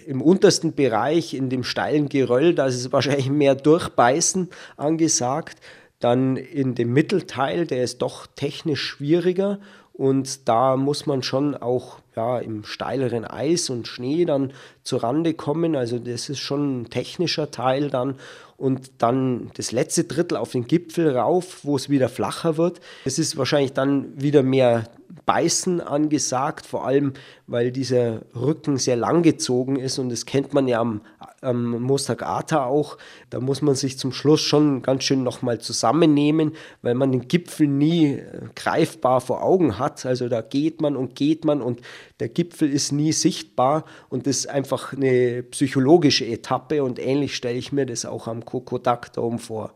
im untersten Bereich, in dem steilen Geröll, da ist es wahrscheinlich mehr Durchbeißen angesagt. Dann in dem Mittelteil, der ist doch technisch schwieriger und da muss man schon auch ja, im steileren Eis und Schnee dann zur Rande kommen. Also das ist schon ein technischer Teil dann. Und dann das letzte Drittel auf den Gipfel rauf, wo es wieder flacher wird. Es ist wahrscheinlich dann wieder mehr Beißen angesagt, vor allem weil dieser Rücken sehr lang gezogen ist und das kennt man ja am Mostag Ata auch. Da muss man sich zum Schluss schon ganz schön nochmal zusammennehmen, weil man den Gipfel nie greifbar vor Augen hat. Also da geht man und der Gipfel ist nie sichtbar und das ist einfach eine psychologische Etappe und ähnlich stelle ich mir das auch am Kokodak Dome vor.